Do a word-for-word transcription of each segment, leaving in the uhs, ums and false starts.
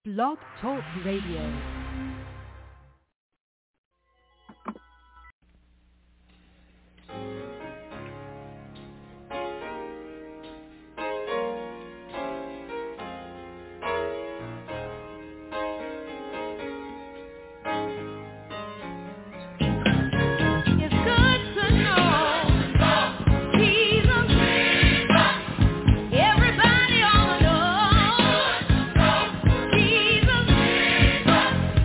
Blog Talk Radio. Everybody ought to know Jesus.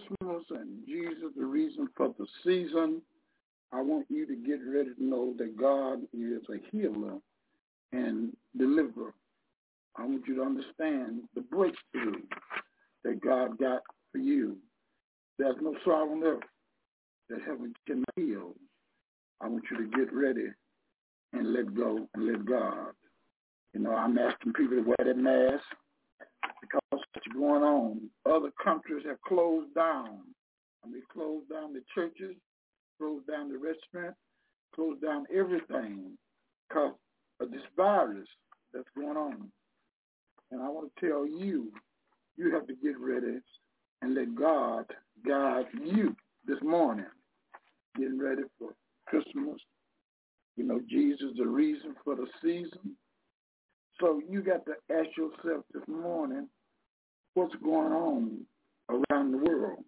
Christmas and Jesus, the reason for the season, I want you to get ready to know that God is a healer and deliverer. I want you to understand the breakthrough that God got for you. There's no sorrow on earth that heaven cannot heal. I want you to get ready and let go and let God. You know, I'm asking people to wear that mask because what's going on. Other countries have closed down. I mean, closed down the churches, closed down the restaurants, closed down everything because of this virus that's going on. And I want to tell you, you have to get ready and let God guide you this morning. Getting ready for Christmas. You know, Jesus is the reason for the season. So you got to ask yourself this morning, what's going on around the world?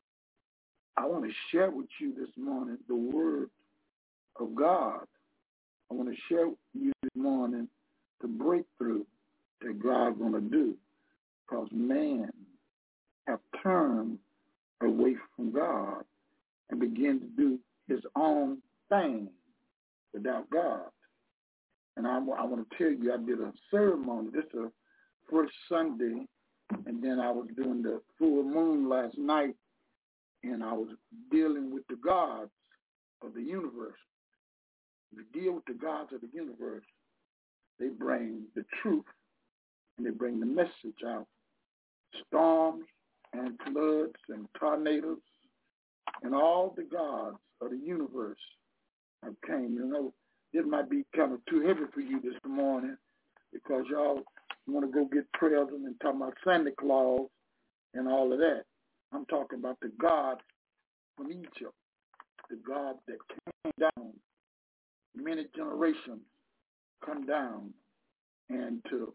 I want to share with you this morning the word of God. I want to share with you this morning the breakthrough that God's going to do, because man have turned away from God and began to do his own thing without God. And I, I want to tell you, I did a ceremony. This is the first Sunday, and then I was doing the full moon last night, and I was dealing with the gods of the universe. We deal with the gods of the universe. They bring the truth, and they bring the message out. Storms and floods and tornadoes and all the gods of the universe have came. You know, this might be kind of too heavy for you this morning because y'all want to go get presents and talk about Santa Claus and all of that. I'm talking about the God from Egypt, the God that came down, many generations come down, and to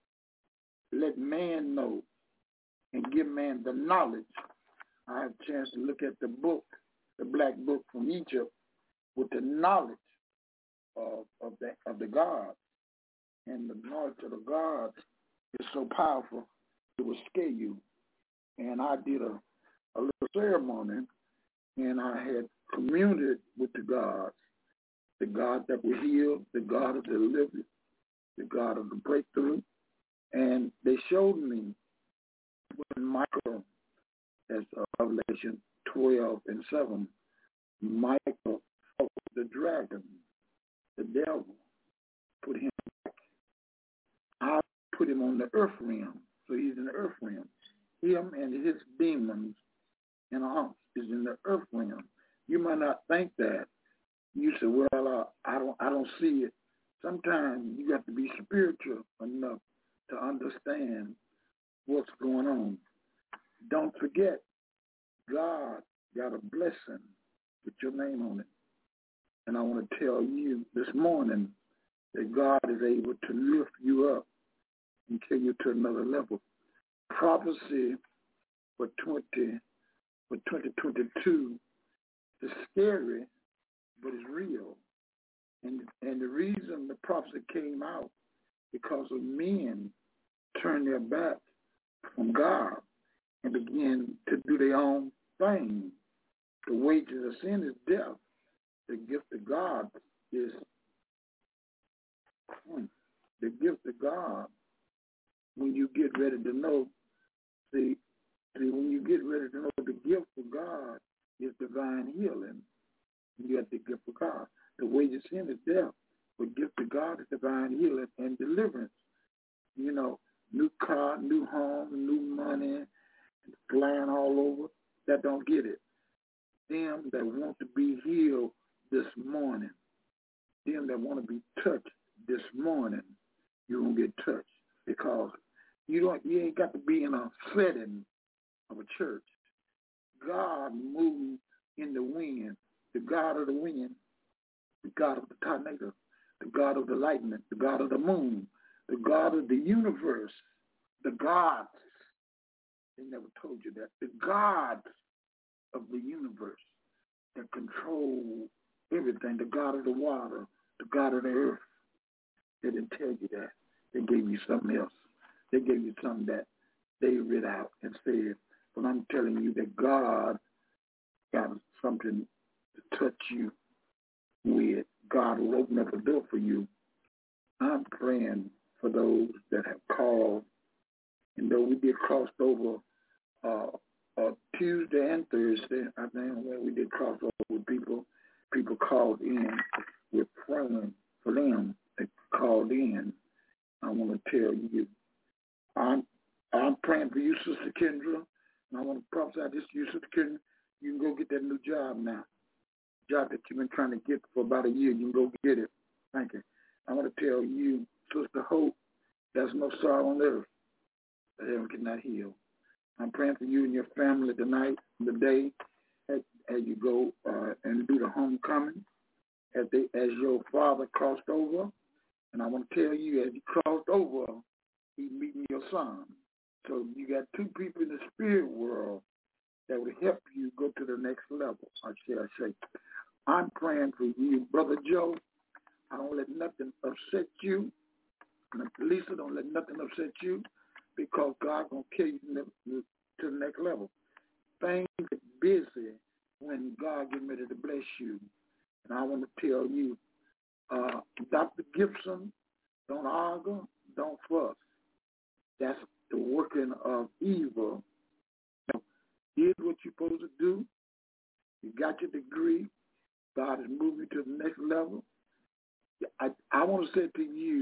let man know and give man the knowledge. I had a chance to look at the book, the black book from Egypt, with the knowledge of, of, the, of the God. And the knowledge of the God is so powerful, it will scare you. And I did a, a little ceremony, and I had communed with the gods, the God that will heal, the God of the deliverance, the God of the breakthrough. And they showed me when Michael, as uh, Revelation twelve and seven, Michael fought the dragon, the devil, put him back. I put him on the earth realm, so he's in the earth realm. Him and his demons and humps is in the earth realm. You might not think that. You say, well, uh, I don't, I don't see it. Sometimes you got to be spiritual enough to understand what's going on. Don't forget, God got a blessing with your name on it. And I want to tell you this morning that God is able to lift you up and take you to another level. Prophecy for twenty for twenty twenty-two is scary, but it's real. And and the reason the prophecy came out because of men turned their back from God and began to do their own thing. The wages of sin is death. The gift of God is the gift of God. When you get ready to know, see, see, when you get ready to know the gift of God is divine healing, you have the gift of God. The wages of sin is death. The gift of God is divine healing and deliverance. You know, new car, new home, new money, flying all over, that don't get it. Them that want to be healed this morning, them that want to be touched this morning, you're going to get touched because you don't. You ain't got to be in a setting of a church. God moves in the wind, the God of the wind, the God of the tornado, the God of the lightning, the God of the moon, the God of the universe, the gods. They never told you that. The gods of the universe that control everything, the God of the water, the God of the earth. They didn't tell you that. They gave you something else. They gave you something that they read out and said, But I'm telling you that God got something to touch you with. God will open up a door for you. I'm praying for those that have called. And though we did cross over uh, uh, Tuesday and Thursday, I think when we did cross over with people, people called in. We're praying for them that called in. I want to tell you, I'm I'm praying for you, Sister Kendra, and I want to prophesy this to you, Sister Kendra. You can go get that new job now. Job that you've been trying to get for about a year, you can go get it. Thank you. I want to tell you, Sister Hope, there's no sorrow on earth that heaven cannot heal. I'm praying for you and your family tonight, today, as, as you go uh, and do the homecoming, as, they, as your father crossed over. And I want to tell you, as he crossed over, he's meeting your son. So you got two people in the spirit world that will help you go to the next level, I shall say. I'm praying for you, Brother Joe. I don't let nothing upset you. And Lisa, don't let nothing upset you, because God's going to carry you to the next level. Things get busy when God gets ready to bless you. And I want to tell you, uh, Doctor Gibson, don't argue, don't fuss. That's the working of evil. So, here's what you're supposed to do. You got your degree. God is moving you to the next level. I, I want to say to you,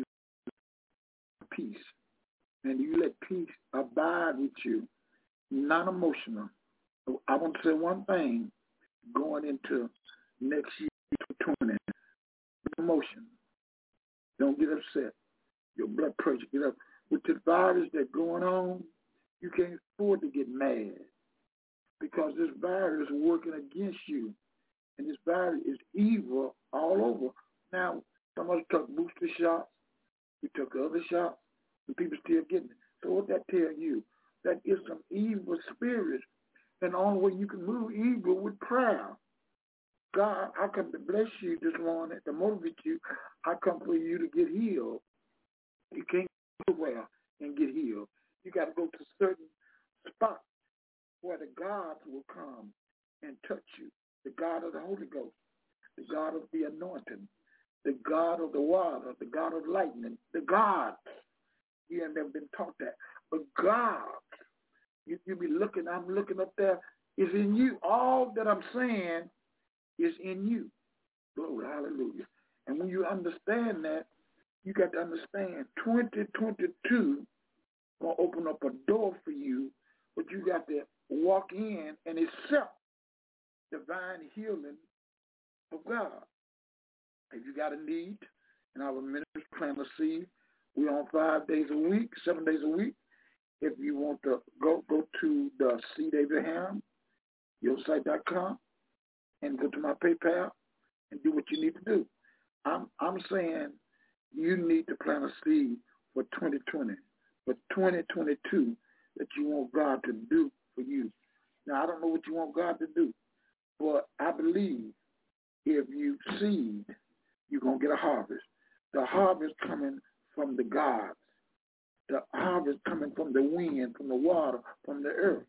peace. And you let peace abide with you, not emotional. I want to say one thing going into next year, twenty, emotion. Don't get upset. Your blood pressure get up. With the virus that's going on, you can't afford to get mad, because this virus is working against you. And this virus is evil all over. Now, some of us took booster shots. We took other shots. And people still getting it. So what that tell you? That is some evil spirit. And the only way you can move evil with prayer. God, I come to bless you this morning, to motivate you. I come for you to get healed. You can't go well and get healed. You got to go to certain spots where the gods will come and touch you. The God of the Holy Ghost, the God of the anointing, the God of the water, the God of lightning, the God. You have never been taught that. But God, you, you be looking, I'm looking up there, is in you. All that I'm saying is in you. Glory, hallelujah. And when you understand that, you got to understand twenty twenty-two will open up a door for you, but you got to walk in and accept divine healing of God. If you got a need, in our ministry, plant a seed. We're on five days a week, seven days a week. If you want to go, go to the Seed Abraham, your site dot com, and go to my PayPal and do what you need to do. I'm I'm saying you need to plant a seed for twenty twenty, for twenty twenty-two, that you want God to do for you. Now, I don't know what you want God to do, but I believe if you seed, you're going to get a harvest. The harvest coming from the gods. The harvest coming from the wind, from the water, from the earth.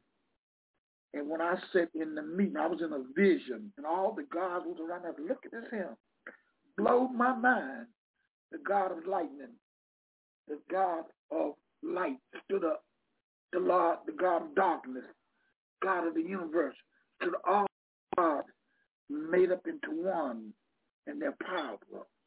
And when I sat in the meeting, I was in a vision, and all the gods was around there. Look at this him. Blowed my mind. The God of lightning, the God of light stood up. The Lord, the God of darkness, God of the universe, stood all gods made up into one, and their power.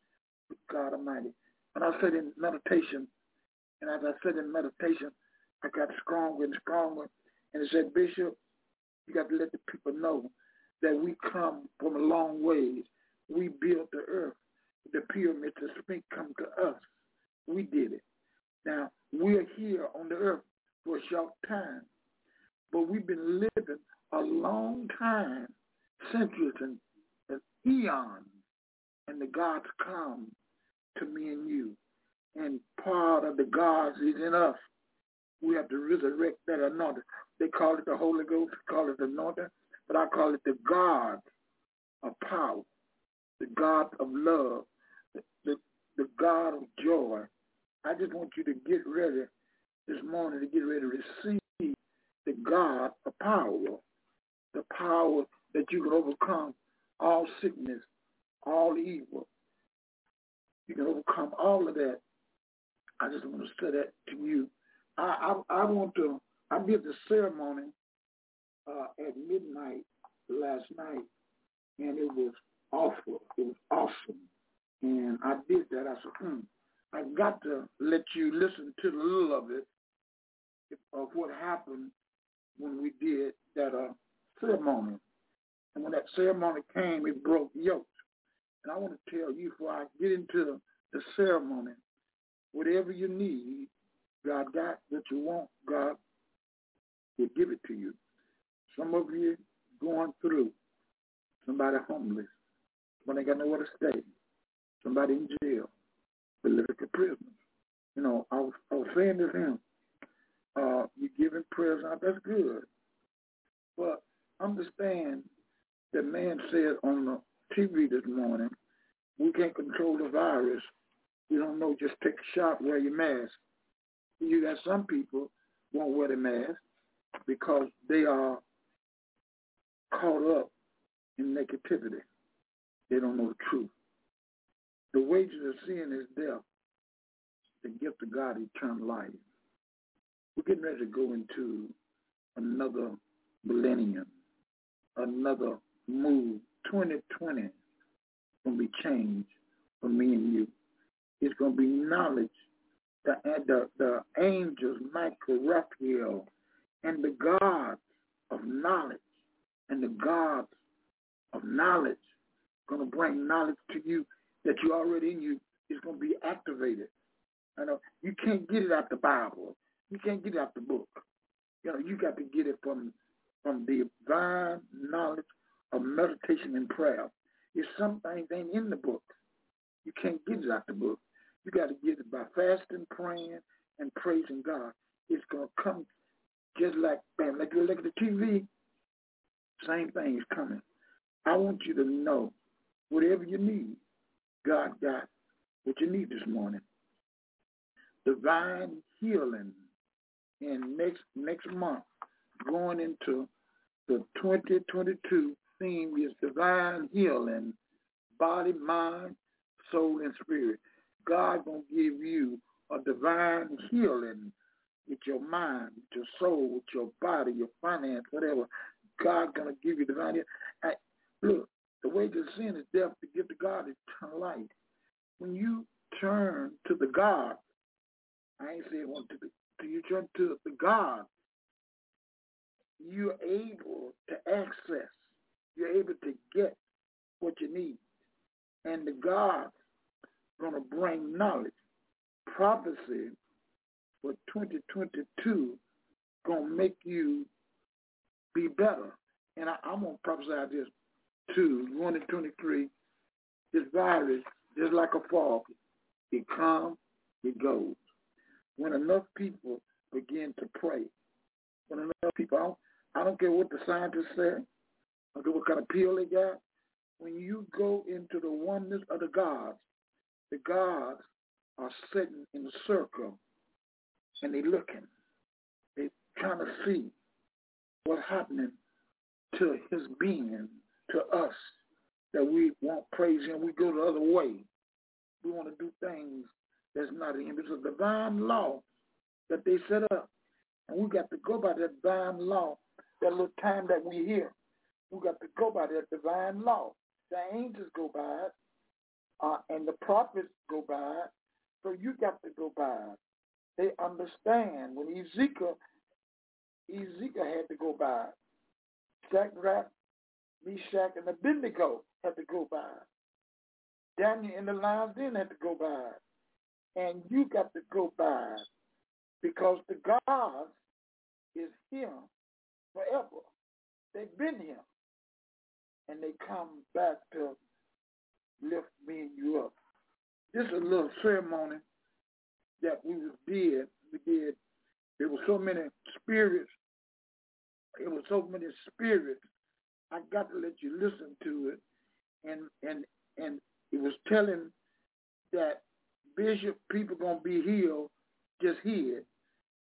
God Almighty. And I said in meditation, and as I said in meditation, I got stronger and stronger. And it said, Bishop, you got to let the people know that we come from a long ways. We built the earth. The pyramids, the Sphinx come to us. We did it. Now, we're here on the earth for a short time, but we've been living a long time, centuries and, and eons, and the gods come to me and you. And part of the gods is in us. We have to resurrect that anointing. They call it the Holy Ghost, call it the anointing, but I call it the God of power, the God of love, the, the, the God of joy. I just want you to get ready this morning to get ready to receive the God of power, the power that you can overcome all sickness, all evil. You can overcome all of that. I just want to say that to you. I I, I want to, I did the ceremony uh, at midnight last night, and it was awful. It was awesome. And I did that. I said, hmm, I got to let you listen to a little of it, of what happened when we did that uh, ceremony. And when that ceremony came, it broke yokes. And I want to tell you, before I get into the ceremony, whatever you need, God got what you want. God will give it to you. Some of you going through, somebody homeless, somebody got nowhere to stay, somebody in jail, political prisoners. You know, I was, I was saying to him, uh, you're giving prayers out, that's good. But understand that man said on the T V this morning, we can't control the virus. We don't know, just take a shot, wear your mask. You got some people won't wear the mask because they are caught up in negativity. They don't know the truth. The wages of sin is death. The gift of God, eternal life. We're getting ready to go into another millennium, another move. twenty twenty is going to be changed for me and you. It's going to be knowledge. The, the, the angels, Michael, Raphael, and the gods of knowledge, and the gods of knowledge going to bring knowledge to you that you already in you is going to be activated. I know you can't get it out the Bible. You can't get it out the book. You know, you got to get it from from the divine knowledge of meditation and prayer. It's some things ain't in the book. You can't get it out the book. You got to get it by fasting, praying, and praising God. It's going to come just like, bam, like you look at the T V, same thing is coming. I want you to know, whatever you need, God got what you need this morning. Divine healing. And next next month, going into the twenty twenty-two theme is divine healing, body, mind, soul, and spirit. God going to give you a divine healing with your mind, with your soul, with your body, your finance, whatever. God going to give you divine healing. I, look, the wages of sin is death. The gift of God is eternal life. When you turn to the God, I ain't saying one to the, to you turn to the God, you're able to access, you're able to get what you need. And the God going to bring knowledge. Prophecy for twenty twenty-two going to make you be better. And I, I'm going to prophesy this too. one in twenty-three, this virus, just like a fog, it comes, it goes. When enough people begin to pray, when enough people, I don't, I don't care what the scientists say, I don't care what kind of pill they got, when you go into the oneness of the gods, the gods are sitting in a circle and they looking. They trying to see what's happening to his being, to us, that we won't praise him. We go the other way. We want to do things that's not in him. It's a divine law that they set up. And we got to go by that divine law, that little time that we hear. We got to go by that divine law. The angels go by it, uh, and the prophets go by it. So you got to go by it. They understand. When Ezekiel, Ezekiel had to go by it. Shadrach, Meshach, and Abednego had to go by it. Daniel and the lions den had to go by it. And you got to go by it. Because the God is here forever. They've been here. And they come back to lift me and you up. This is a little ceremony that we did. We did. There were so many spirits. There were so many spirits. I got to let you listen to it. And and and it was telling that Bishop, people going to be healed, just hear it.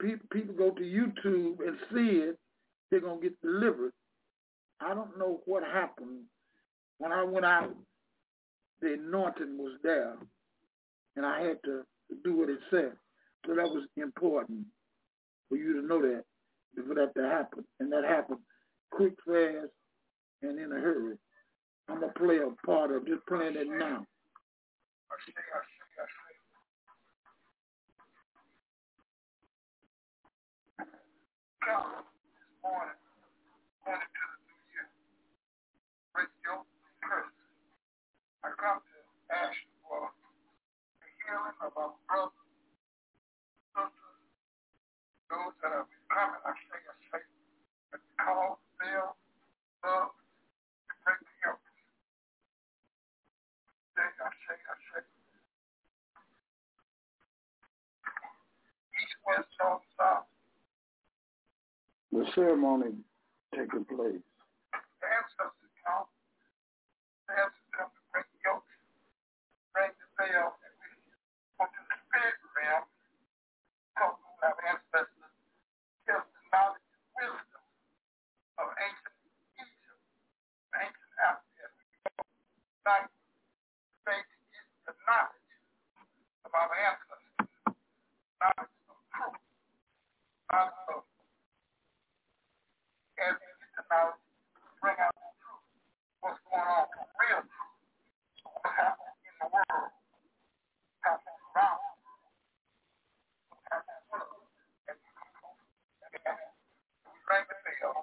people, people go to YouTube and see it, they're going to get delivered. I don't know what happened. When I went out, the anointing was there, and I had to do what it said. So that was important for you to know that, for that to happen. And that happened quick, fast, and in a hurry. I'm going to play a part of just playing it now. God, this morning, going into the new year, break your curse. I come to ask you for the healing of our brothers, sisters, those that have been coming. I say, I say, that call, fail, love, and break the yoke. I say, I say, east, west, north, south. The ceremony taking place. The ancestors come. The ancestors come to break the yoke, break the veil, and we go to the spirit realm. Come to our ancestors, give us the knowledge and wisdom of ancient Egypt, ancient Africa. Like faith is the knowledge of our ancestors, knowledge of truth, knowledge of as we get to know, bring out the truth, what's going on, the real truth, what's happening in the world, what's happening around us, what's happening with us, and we bring the veil.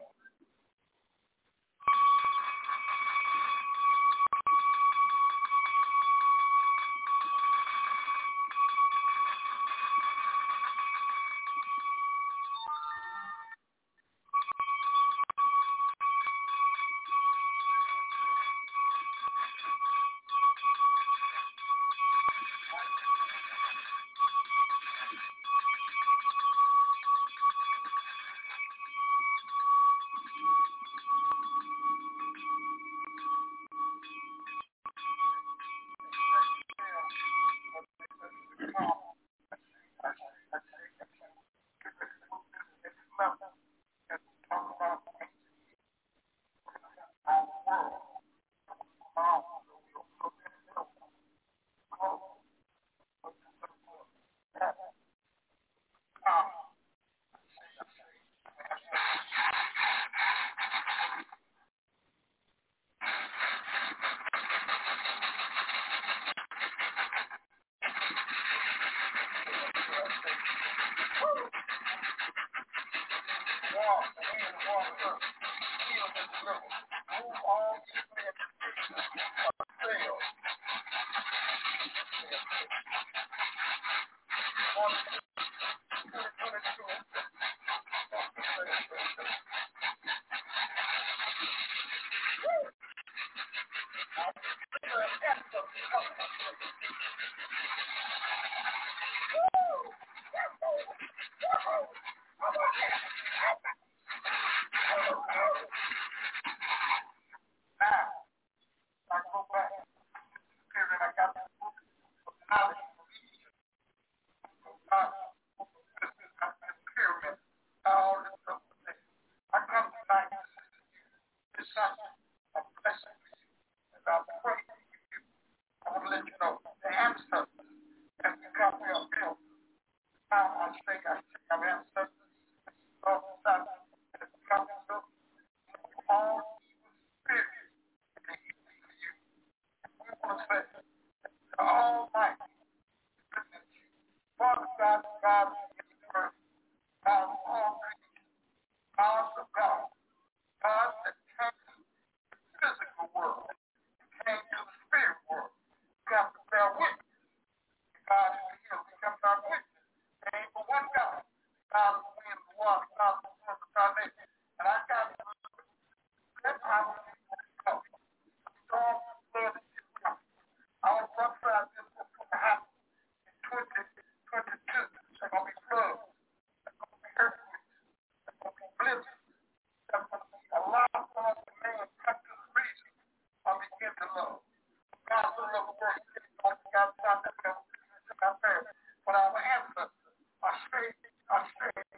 But our ancestors are straight, are straight.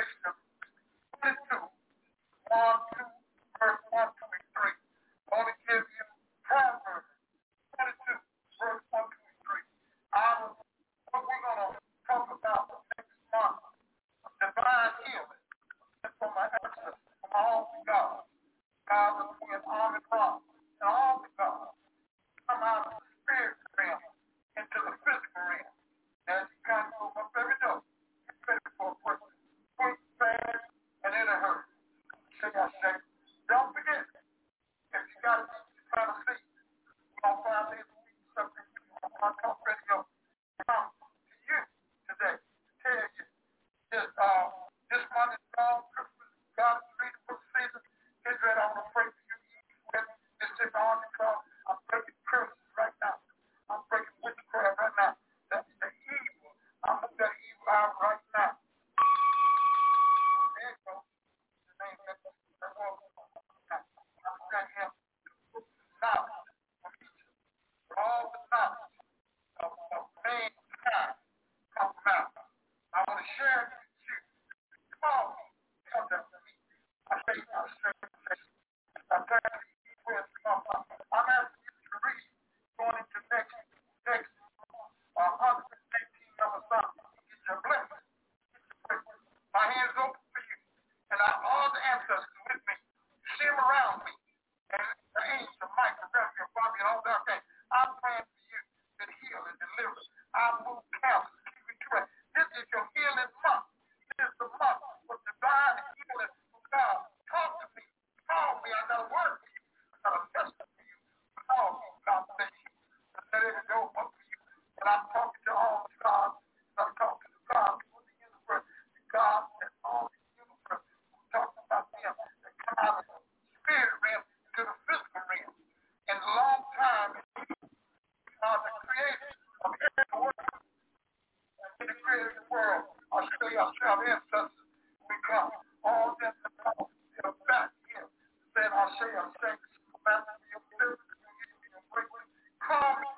Revelation twenty-two, one, two, verse one, two, and three. I want to give you Proverbs twenty-two, verse one, two, and three. Um, what we're going to talk about next month, divine healing. That's from my ancestors, from all the gods. God was with arm and arm, and all the gods come out of the spirit realm into the physical realm. As you kind of go up every door, get ready for a person. Quick, fast, and in a hurry. Say, I say, don't forget, if you got to try to see, we're going to find these weeks something on my talk radio come to you today to tell you this, uh, this month is called Christmas. God is reading for the season. Get ready, I'm going to pray for you. With this is on the cross. I'm breaking curses right now. I'm breaking witchcraft right now. That's the evil. I'm moving that evil out right now. There you go. The name that the world I'm sending him knowledge from Egypt. For all the knowledge of, of mankind come out. I want to share it with you. Call me. Come down to me. I say, I say, I say. I'm trying to see where it's come from. I'm asking you to read going into next, next uh, one hundred eighteen number something. Get your blessing. Get your blessing. My hands open for you. And I, all the ancestors with me. You see them around me. And the angel, Michael, Raphael, Bobby, and all that thing. I'm praying for you to heal and deliver. I move cancer. Keep it correct. This is your healing month. This is the month for divine healing from God. Talk to me. Call me. I got a word for you. I got a message for you. Call me. God bless you. Let it go up for you. And I'm talking to all the gods. I'm talking to God for the universe. The God and all the universe. I'm talking about them that come out of the spirit realm to the physical realm. And a long time, you are the creator of every world. And in the creator of the world, I'll show you, I'll show you ancestors. We come. All them that come, they're back here. Then I'll show you, I'll say, come out of your spirit, your breakthrough. Call me.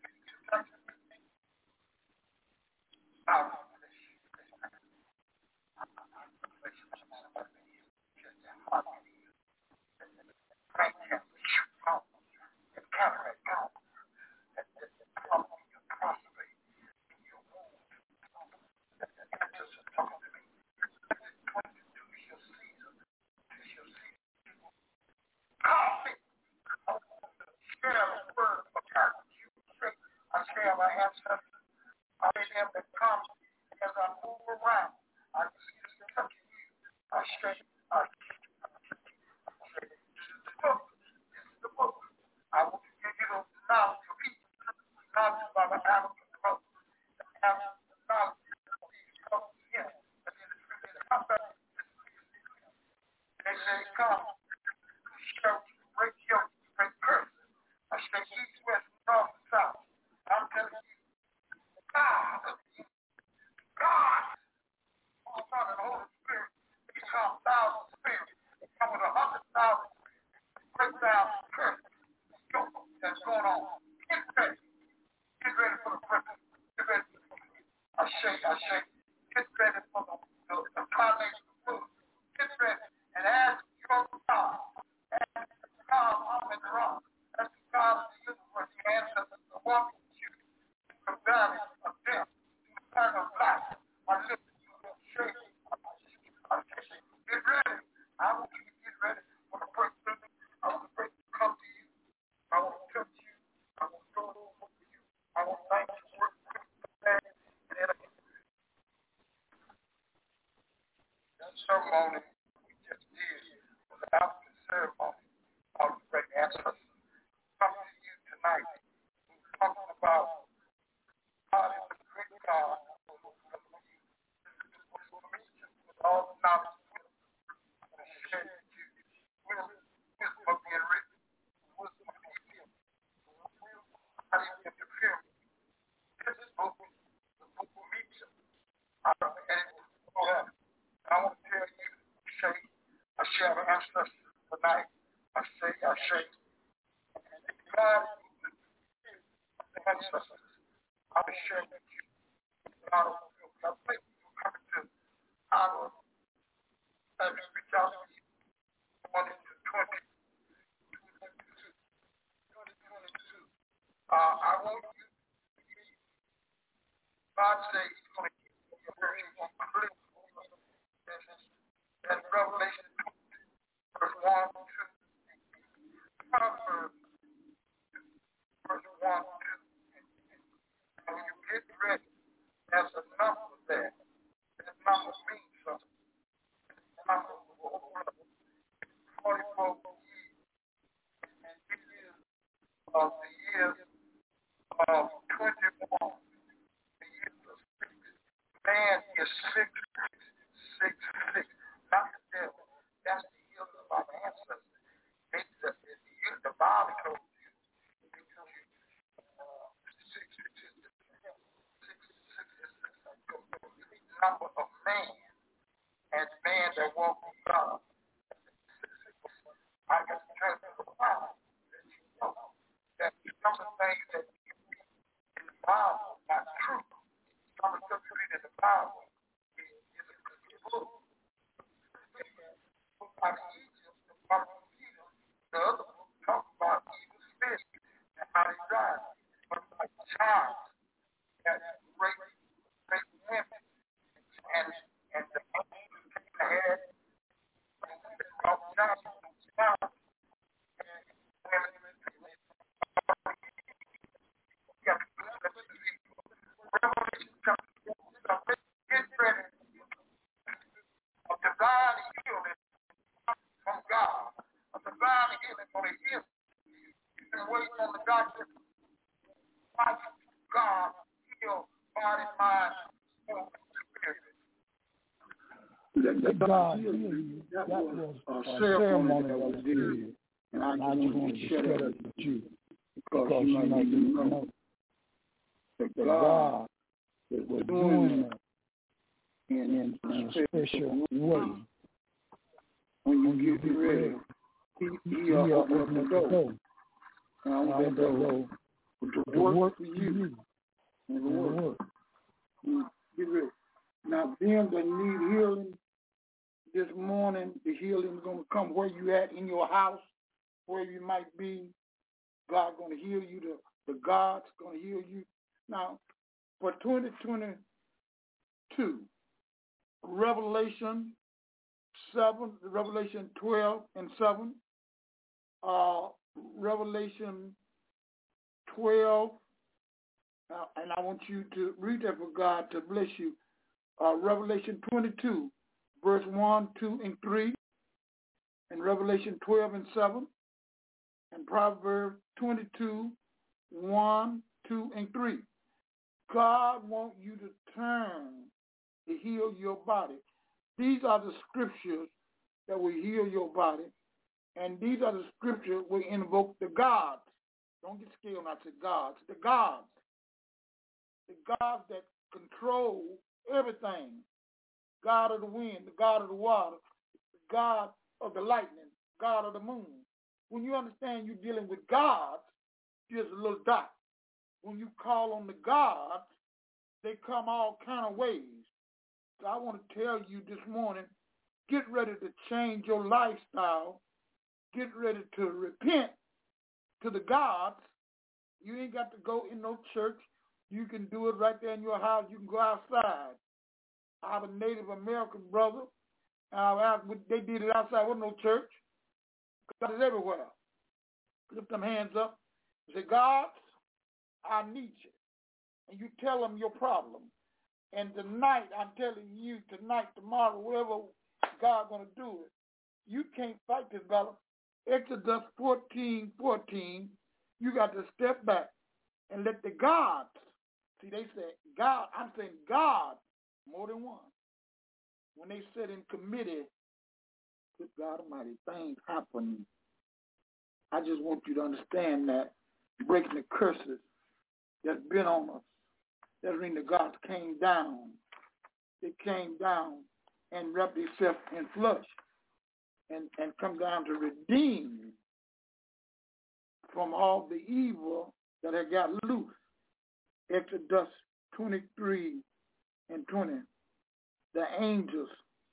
I share my ancestors. I see them that come as I move around. I see this touching you. I shake. I shake. I shake. This is the book. This is the book. I will give you the knowledge of each. Knowledge by the African culture. The African knowledge of these cultures here. That is the truth. Come back. They say, come. Shout. Break yoke. Break curses. I shake east, west, north, and south. I'm telling you. God, God, the Son and the Holy Spirit, He comes thousand spirits, He comes with a hundred thousand spirits, break down the curse, the yoke that's going on. Get ready, get ready for the present, get ready for the present. I shake, I shake, get ready for the, the, the combination of food, get ready, and ask your God, ask God, I'm in the wrong, ask God of the universe, the ancestors, the walking from valley of death to eternal life. I lift you up straight. I say, get ready. I want you to get ready for the breakthrough. I want the breakthrough to come to you. I want to touch you. I want to go over you. I want to thank you for the that ceremony we just did was the African ceremony of the great ancestors. Come to you tonight. We're talking about God is a great God. All the knowledge will share with you. Wisdom of being written. Wisdom of being healed. How do you interfere? This is book, the book will meet you. I don't know anything for that. I want to tell you, say, I share the ancestors tonight. I say, I say, God is the ancestors. I will share with you. God will come to honor number means something. Number forty-four years, and it is of the years of twenty-one, the years of six. Man is six, six, six, six. Not the devil. That's the years of our ancestors. It's the, it's the years the Bible told you. It tells you uh, six, six, six, six, six, six is the number of man, and man that walks with God. I can tell you the Bible that you know that some of the things that you read in the Bible are not true. Some of the stuff you read in the Bible is, is a good book. The book about Egypt, the book of Peter, the other book talks about evil spirits and how they drive. It's like Charles, that great, great women, and and the angels had of Johnson. Get ready. A divine healing from God. A divine healing for the healing. You've been waiting on the doctor. Watch God heal body, mind, soul, and spirit. That, that God healed you. That, that was a ceremony that was did. And I just want to share that with you. Because, because you know, you know that God was doing it in a special way. When you, when you get ready, he, he, he opened the door. And I want that door to work for you. And the work. Get ready. Now, them that need healing, this morning, the healing is going to come where you at in your house, where you might be. God's going to heal you. The, the God's going to heal you. Now, for twenty twenty-two, Revelation seven, Revelation twelve and seven, uh, Revelation twelve, uh, and I want you to read that for God to bless you. Uh, Revelation twenty-two, verse one, two, and three, and Revelation twelve and seven, and Proverbs twenty-two, one, two, and three. God wants you to turn to heal your body. These are the scriptures that will heal your body, and these are the scriptures will invoke the gods. Don't get scared when I say gods. The gods. The gods that control everything. God of the wind, the God of the water, the God of the lightning, God of the moon. When you understand you're dealing with gods, just a little dot. When you call on the gods, they come all kind of ways. So I want to tell you this morning, get ready to change your lifestyle. Get ready to repent to the gods. You ain't got to go in no church. You can do it right there in your house. You can go outside. I have a Native American brother. Uh, they did it outside with no church. God is everywhere. Lift them hands up. Say, God, I need you. And you tell them your problem. And tonight, I'm telling you, tonight, tomorrow, wherever God's going to do it, you can't fight this battle. Exodus fourteen, fourteen, you got to step back and let the gods, see, they said God, I'm saying God, more than one. When they sit in committee, good God Almighty, things happen. I just want you to understand that breaking the curses that's been on us. That means the gods came down. They came down and wrapped themselves in flesh and, and come down to redeem from all the evil that had got loose. Exodus twenty-three and twenty. The angels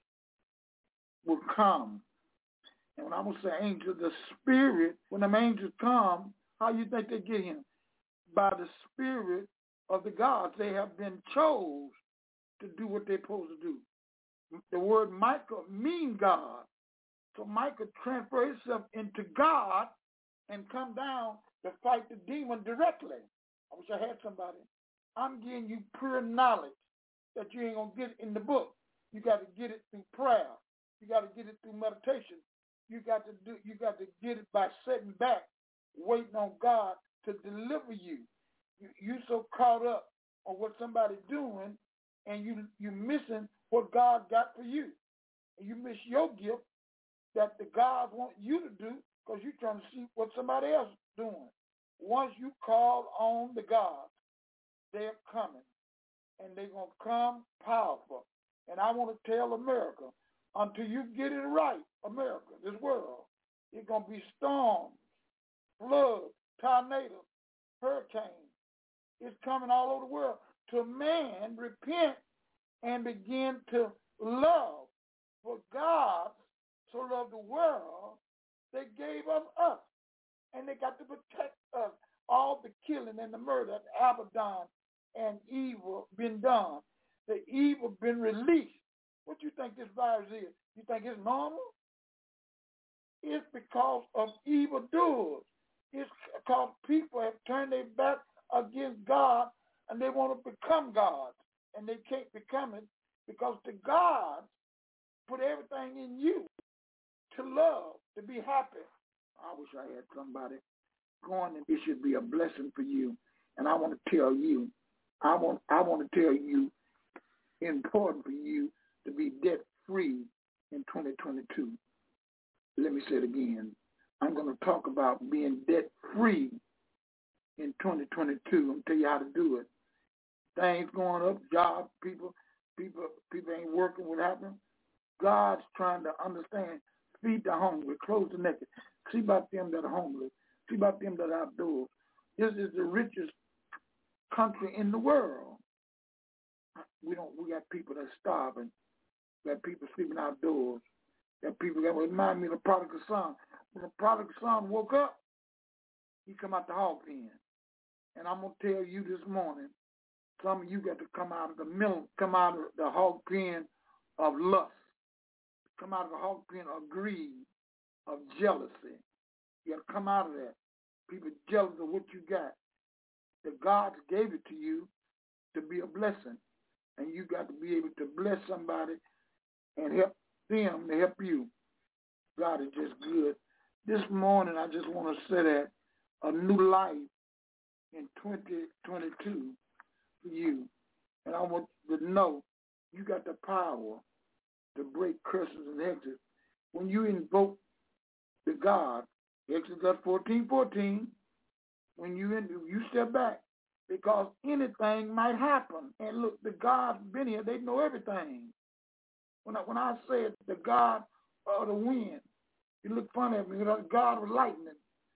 will come. And when I was saying angel, the spirit, when them angels come, how you think they get him? By the spirit of the gods. They have been chose to do what they're supposed to do. The word Michael means God. So Michael transferred himself into God and come down to fight the demon directly. I wish I had somebody. I'm giving you pure knowledge that you ain't going to get in the book. You got to get it through prayer. You got to get it through meditation. You got to do. You got to get it by sitting back, waiting on God to deliver you. You you so caught up on what somebody's doing, and you you missing what God got for you. And you miss your gift that the God wants you to do because you're trying to see what somebody else is doing. Once you call on the God, they're coming, and they're going to come powerful. And I want to tell America, until you get it right, America, this world, it's going to be storms, floods, tornadoes, hurricanes. It's coming all over the world. To man, repent and begin to love. For God so loved the world, they gave us us. And they got to protect us. All the killing and the murder of Abaddon and evil been done. The evil been released. What do you think this virus is? You think it's normal? It's because of evildoers. It's because people have turned their back against God and they want to become gods. And they can't become it because the gods put everything in you to love, to be happy. I wish I had somebody going, and it should be a blessing for you. And I want to tell you, I want I want to tell you, important for you to be debt-free in twenty twenty-two. Let me say it again. I'm going to talk about being debt-free in twenty twenty-two. I'm going to tell you how to do it. Things going up, jobs, people, people, people ain't working. What happened? God's trying to understand. Feed the hungry, clothe the naked. See about them that are homeless. See about them that are outdoors. This is the richest country in the world. We don't. We got people that's starving. We got people sleeping outdoors. We got people that remind me of the prodigal son. When the prodigal son woke up, he come out the hog pen. And I'm gonna tell you this morning, some of you got to come out of the middle, come out of the hog pen of lust. Come out of the hog pen of greed, of jealousy. You got to come out of that. People jealous of what you got. The God gave it to you to be a blessing. And you got to be able to bless somebody and help them to help you. God is just good. This morning, I just want to say that a new life in twenty twenty-two for you. And I want you to know you got the power to break curses and hexes. When you invoke the God, Exodus fourteen fourteen, when you in, you step back, because anything might happen. And look, the God's been here. They know everything. When I, when I said the God of the wind, you look funny at me. The God of lightning,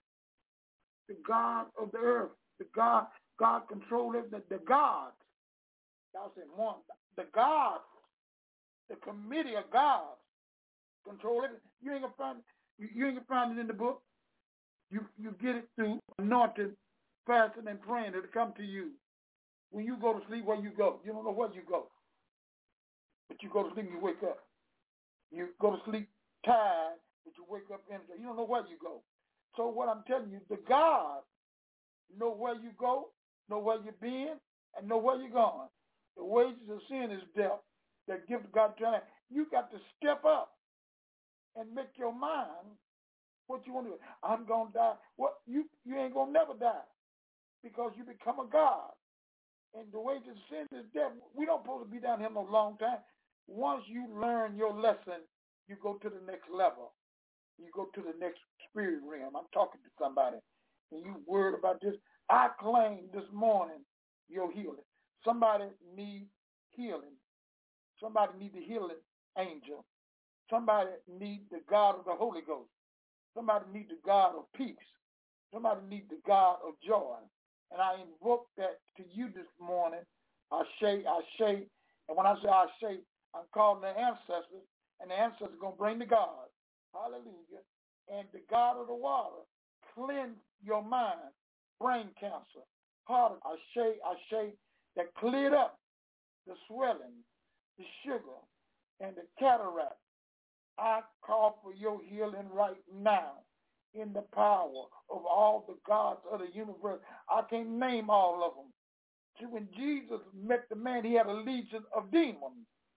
the God of the earth, the God, God controls it. The, the gods. Y'all said one. The gods. The committee of gods control it. You ain't gonna find you, you ain't gonna find it in the book. You you get it through anointing, fasting, and praying. It'll come to you. When you go to sleep, where you go? You don't know where you go. But you go to sleep and you wake up. You go to sleep tired, but you wake up energy. You don't know where you go. So what I'm telling you, the God know where you go, know where you've been, and know where you're going. The wages of sin is death. That gift of God time. You got to step up and make your mind what you want to do. I'm gonna die. What you you ain't gonna never die because you become a God. And the wages of sin is death. We don't supposed to be down here no long time. Once you learn your lesson, you go to the next level. You go to the next spirit realm. I'm talking to somebody, and you worried about this. I claim this morning your healing. Somebody needs healing. Somebody needs the healing angel. Somebody needs the God of the Holy Ghost. Somebody needs the God of peace. Somebody needs the God of joy. And I invoke that to you this morning. Ashe, Ashe. And when I say Ashe, I'm calling the ancestors, and the ancestors are going to bring the God. Hallelujah. And the God of the water, cleanse your mind, brain cancer, heart, Ashe, Ashe, that cleared up the swelling, the sugar, and the cataract. I call for your healing right now in the power of all the gods of the universe. I can't name all of them. See, when Jesus met the man, he had a legion of demons.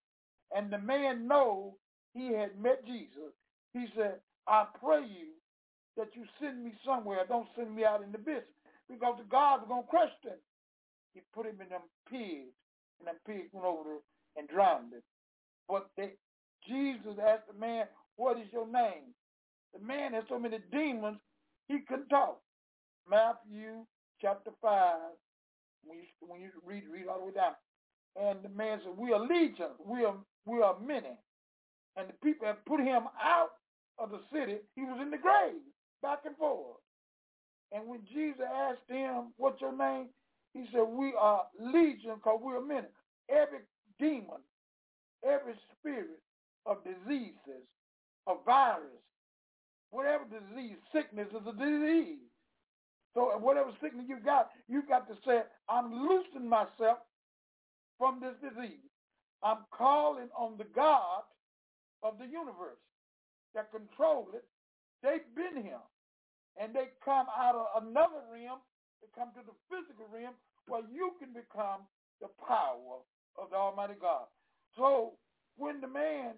and the man know he had met Jesus, he said, I pray you that you send me somewhere. Don't send me out in the business, because the gods are going to crush them. He put him in them pigs, and them pigs went over there and drowned him. But they, Jesus asked the man, what is your name? The man had so many demons, he couldn't talk. Matthew chapter five, when you, when you read, read all the way down. And the man said, we are legion, we are, we are many. And the people had put him out of the city. He was in the grave, back and forth. And when Jesus asked him, what's your name? He said, we are legion because we are many. Every demon, every spirit of diseases, of virus, whatever disease, sickness is a disease. So whatever sickness you got, you got to say, I'm loosing myself from this disease. I'm calling on the God of the universe that control it. They've been here. And they come out of another realm, they come to the physical realm where you can become the power of the Almighty God. So when the man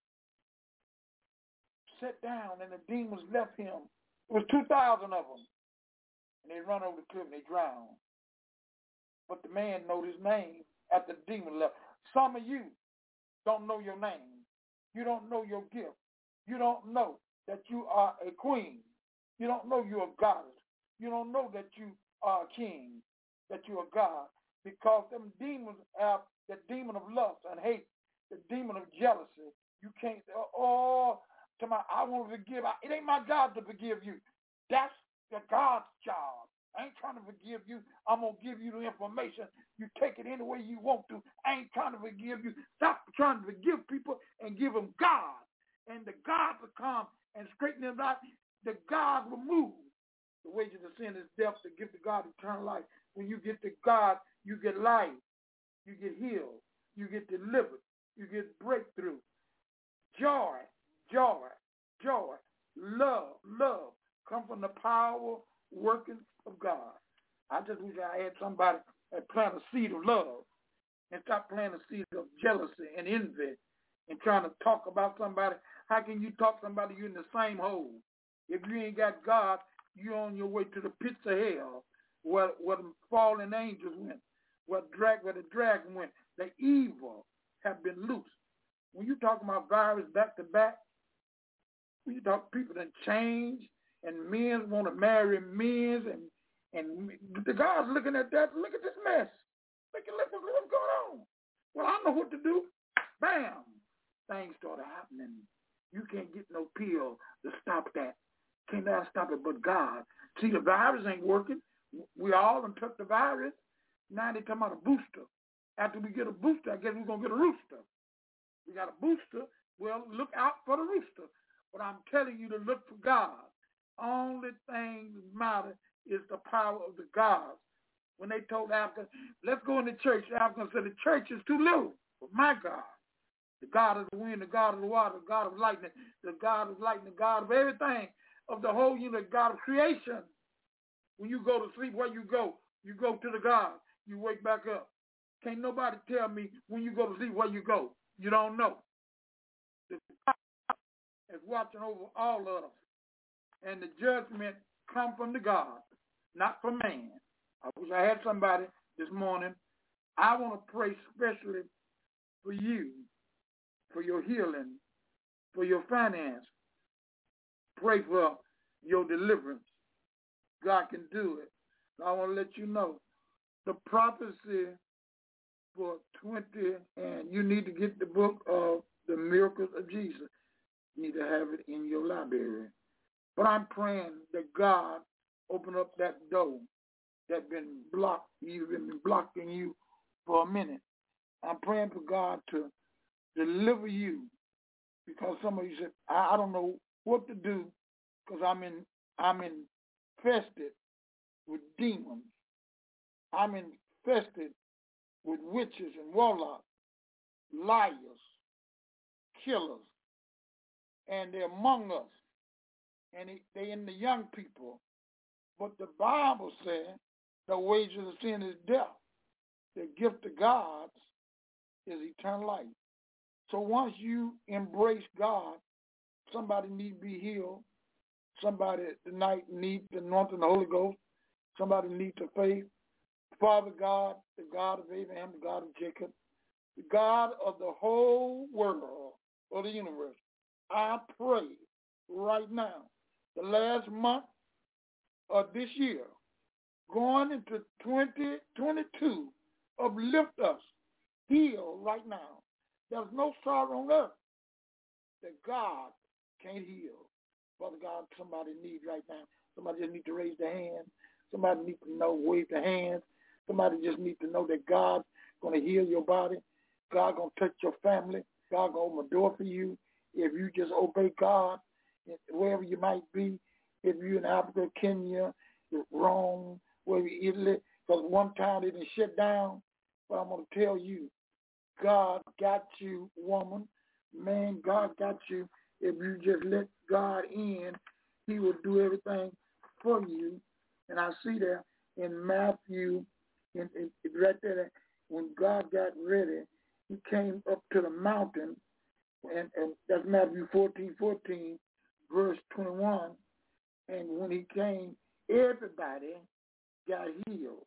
sat down and the demons left him, it was two thousand of them. And they run over the cliff and they drown. But the man knowed his name after the demon left. Some of you don't know your name. You don't know your gift. You don't know that you are a queen. You don't know you're a goddess. You don't know that you are a king, that you're a God. Because them demons have the demon of lust and hate, the demon of jealousy. You can't, oh, to my, I want to forgive. It ain't my job to forgive you. That's the God's job. I ain't trying to forgive you. I'm going to give you the information. You take it any way you want to. I ain't trying to forgive you. Stop trying to forgive people and give them God. And the God will come and straighten them out. The God will move. The wages of sin is death. To give to God eternal life. When you get to God, you get life. You get healed. You get delivered. You get breakthrough. Joy, joy, joy, love, love. Come from the power working of God. I just wish I had somebody that plant a seed of love and stop planting a seed of jealousy and envy and trying to talk about somebody. How can you talk to somebody you're in the same hole? If you ain't got God, you're on your way to the pits of hell where, where the fallen angels went, where, drag, where the dragon went. The evil have been loose. When you talk about virus back to back, when you talk people that change, and men want to marry men, and and the God's looking at that. Look at this mess. Look at look, what's going on. Well, I know what to do. Bam, things started happening. You can't get no pill to stop that. Can't not stop it but God. See, the virus ain't working. We all done took the virus. Now they talking about a booster. After we get a booster, I guess we're gonna get a rooster. We got a booster. Well, look out for the rooster. But I'm telling you to look for God. Only thing that matters is the power of the gods. When they told Africa, let's go in the church, Africa said the church is too little for my God. The God of the wind, the God of the water, the God of lightning, the God of lightning, the God of everything, of the whole universe, God of creation. When you go to sleep, where you go? You go to the God. You wake back up. Can't nobody tell me when you go to sleep where you go. You don't know. The God is watching over all of us. And the judgment come from the God, not from man. I wish I had somebody this morning. I want to pray especially for you, for your healing, for your finance. Pray for your deliverance. God can do it. So I want to let you know the prophecy for twenty, and you need to get the book of the miracles of Jesus. You need to have it in your library. But I'm praying that God open up that door that's been blocked. You've been blocking you for a minute. I'm praying for God to deliver you, because some of you said, I, I don't know what to do because I'm in I'm infested with demons. I'm infested with witches and warlocks, liars, killers, and they're among us. And they're in the young people. But the Bible says the wages of sin is death. The gift of God is eternal life. So once you embrace God, somebody need to be healed. Somebody tonight needs the anointing of the Holy Ghost. Somebody needs the faith. Father God, the God of Abraham, the God of Jacob, the God of the whole world, of the universe, I pray right now, the last month of this year, going into twenty twenty-two, uplift us, heal right now. There's no sorrow on earth that God can't heal. Father God, somebody needs right now. Somebody just needs to raise their hand. Somebody needs to know, wave their hands. Somebody just needs to know that God's going to heal your body. God going to touch your family. God going to open a door for you. If you just obey God, wherever you might be, if you're in Africa, Kenya, Rome, wherever, Italy, because one time they didn't shut down, but I'm going to tell you, God got you, woman. Man, God got you. If you just let God in, he will do everything for you. And I see that in Matthew, in, in, right there, when God got ready, he came up to the mountain, and, and that's Matthew fourteen, fourteen, verse twenty-one. And when he came, everybody got healed.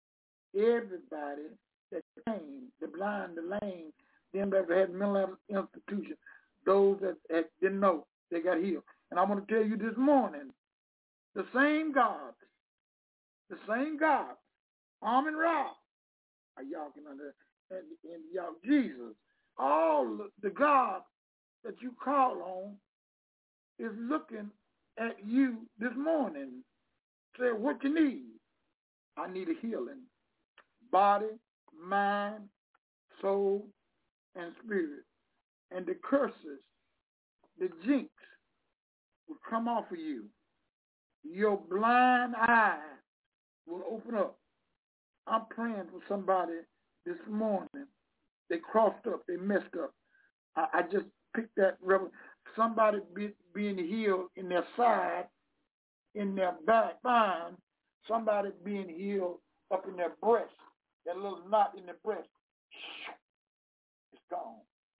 Everybody that came, the blind, the lame, them that had mental institutions, those that, that didn't know, they got healed. And I want to tell you this morning, the same God, the same God, Amen Ra, y'all can understand, and, and y'all, Jesus, all the God that you call on is looking at you this morning, say what you need. I need a healing, body, mind, soul, and spirit. And the curses, the jinx will come off of you. Your blind eye will open up. I'm praying for somebody this morning. They crossed up. They messed up. I, I just picked that. Somebody be, being healed in their side, in their back, spine. Somebody being healed up in their breast. That little knot in their breast. It's gone.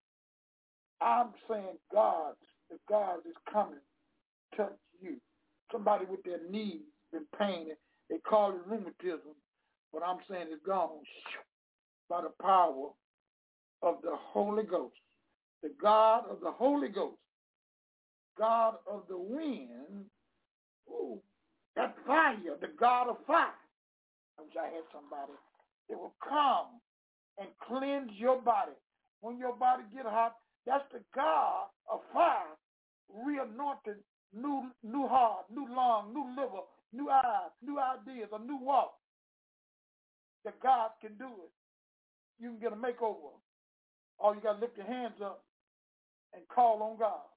I'm saying God, the God is coming, touch you. Somebody with their knees been pain. They call it rheumatism, but I'm saying it's gone by the power of the Holy Ghost. The God of the Holy Ghost, God of the wind, ooh, that fire, the God of fire. I wish I had somebody. It will come and cleanse your body. When your body get hot, that's the God of fire, reanointed, new new heart, new lung, new liver, new eyes, new ideas, a new walk. That God can do it. You can get a makeover. All you got to lift your hands up and call on God.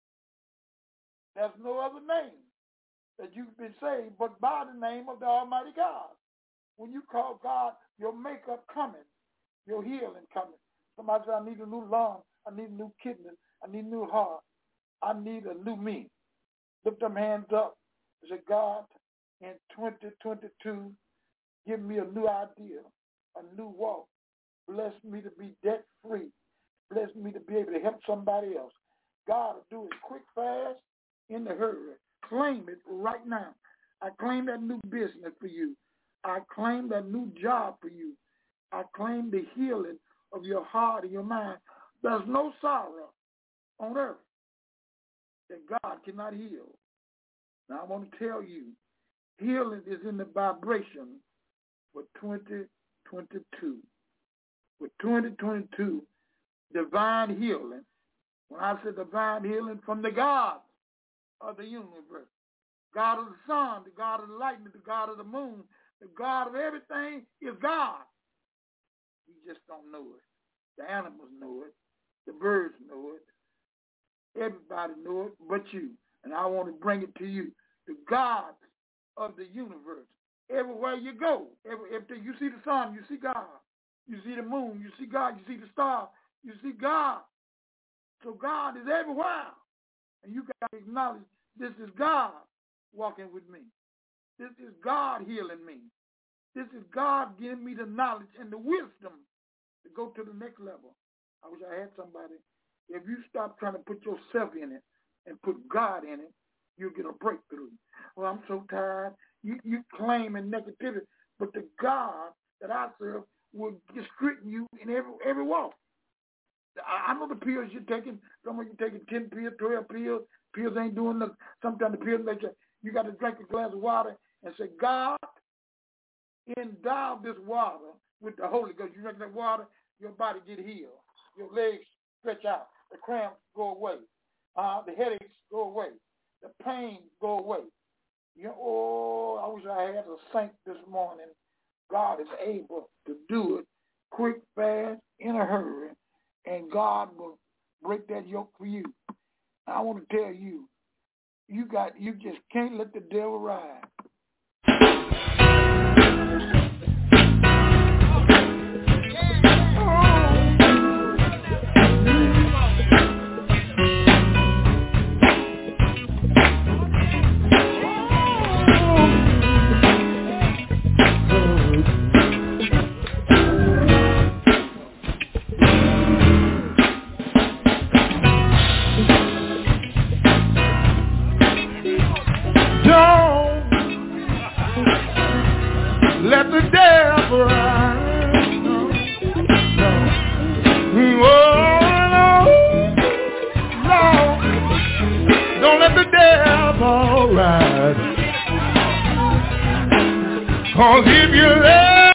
There's no other name that you've been saved but by the name of the Almighty God. When you call God, your makeup coming, your healing coming. Somebody said, I need a new lung, I need a new kidney, I need a new heart, I need a new me. Lift them hands up and say, God, in twenty twenty-two, give me a new idea, a new walk. Bless me to be debt-free. Bless me to be able to help somebody else. God will do it quick, fast, in the hurry. Claim it right now. I claim that new business for you. I claim that new job for you. I claim the healing of your heart and your mind. There's no sorrow on earth that God cannot heal. Now I want to tell you, healing is in the vibration for twenty twenty-two. With twenty twenty-two, divine healing. When I say divine healing, from the God of the universe, God of the sun, the God of the lightning, the God of the moon, the God of everything is God. You just don't know it. The animals know it. The birds know it. Everybody know it but you. And I want to bring it to you. The God of the universe. Everywhere you go, every, everything, you see the sun, you see God. You see the moon, you see God. You see the star, you see God. So God is everywhere. And you got to acknowledge this is God walking with me. This is God healing me. This is God giving me the knowledge and the wisdom to go to the next level. I wish I had somebody If you stop trying to put yourself in it and put God in it, you'll get a breakthrough. Well, I'm so tired. You you claiming negativity, but the God that I serve will straighten you in every every walk. I, I know the pills you're taking. Some of you taking ten pills, twelve pills. Pills ain't doing nothing. Sometimes the pills make you, you got to drink a glass of water and say, God, endow this water with the Holy Ghost. You drink that water, your body get healed. Your legs stretch out. The cramps go away. Uh, the headaches go away. The pain go away. You know, oh, I wish I had a saint this morning. God is able to do it quick, fast, in a hurry, and God will break that yoke for you. I want to tell you, you got, you just can't let the devil ride. Let the devil ride. Oh, no, no. Don't let the devil ride. Cause if you let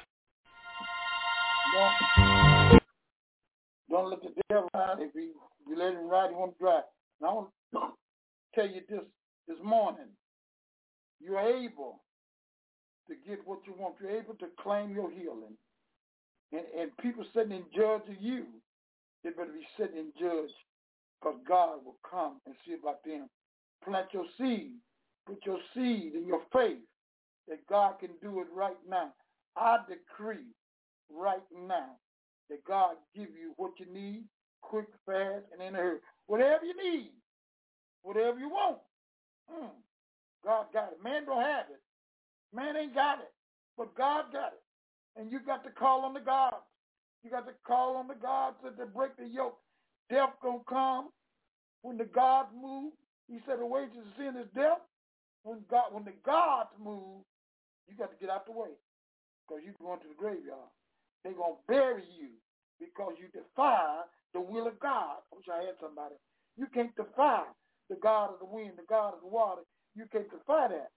don't, don't let the devil ride. If you, if you let him ride, he won't drive. And I want to tell you this this morning. You're able to get what you want. You're able to claim your healing. And, and people sitting in judge of you, they better be sitting in judge, because God will come and see about them. Plant your seed. Put your seed in your faith that God can do it right now. I decree right now that God give you what you need, quick, fast, and in a hurry. Whatever you need, whatever you want. Mm. God got it. Man don't have it. Man ain't got it, but God got it. And you got to call on the gods. You got to call on the gods to break the yoke. Death gonna come when the gods move. He said the wages of sin is death. When God, when the gods move, you got to get out the way, because you're going to the graveyard. They're gonna bury you because you defy the will of God. I wish I had somebody. You can't defy the God of the wind, the God of the water. You can't defy that.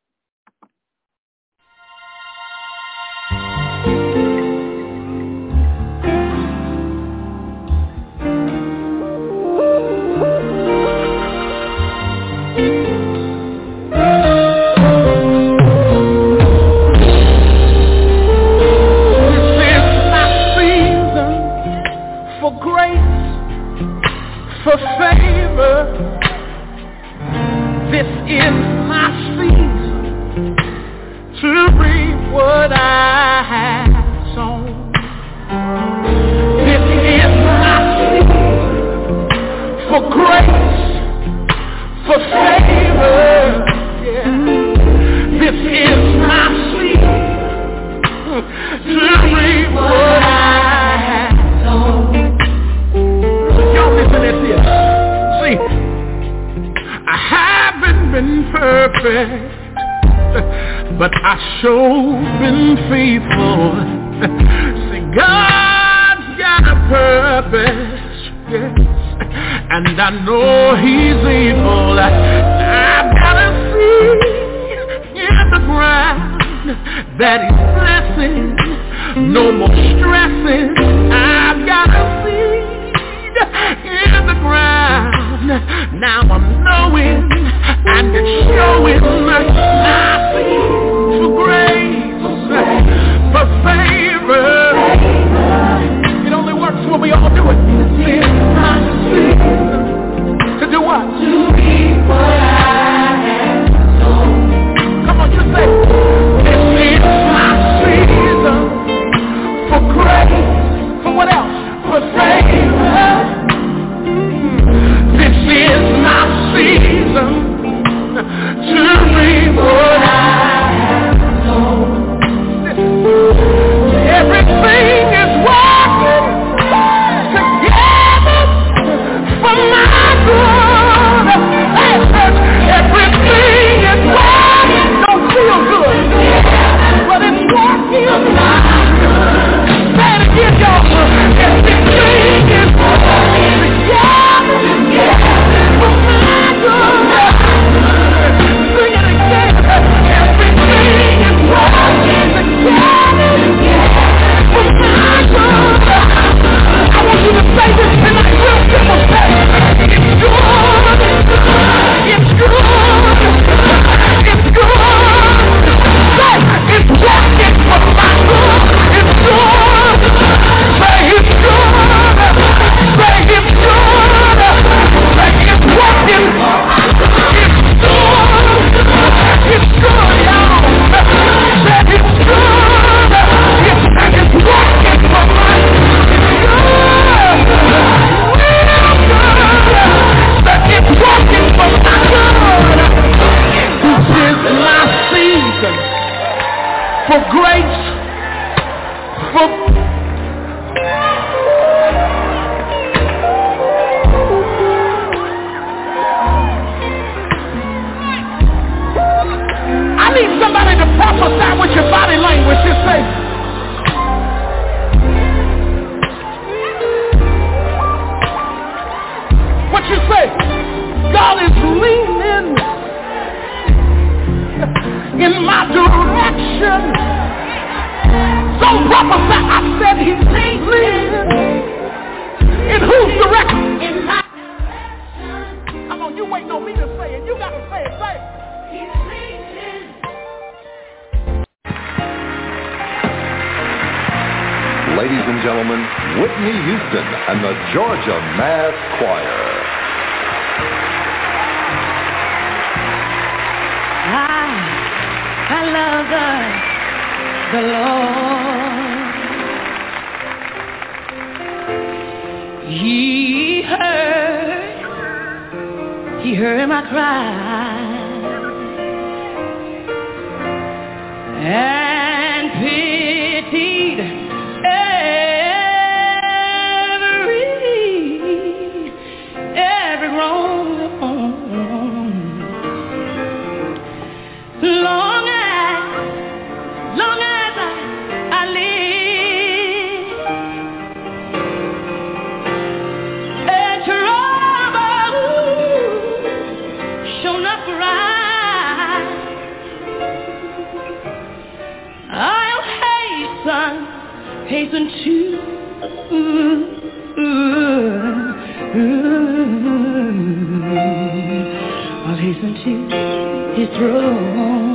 For favor, this is my season to reap what I have sown. This is my season for grace, for favor. Yeah. This is my season to reap what I have sown. Listen at this. See, I haven't been perfect, but I sure been faithful. See, God's got a purpose, yes, and I know He's able. I've got a seed in the ground that He's blessing. No more stressing. I've got a seed in the ground. Now I'm knowing and it's showing. I see for grace, for favor. It only works when we all do it. To do what? To be what I have sown. Come on, just say, this is my season for grace. For what else? For favor. don't prophesy. I said he's leading. In whose direction? In my direction. Come on, you waiting on me to say it. You got to say it. Say it. He's leading. Ladies and gentlemen, Whitney Houston and the Georgia Mass Choir. I, I love the, the Lord. He heard, he heard my cry and pitied every, every wrong. Long as, long as I, I live, and trouble shall not rise, I'll hasten, hasten to, ooh, ooh, ooh, I'll hasten to his throne.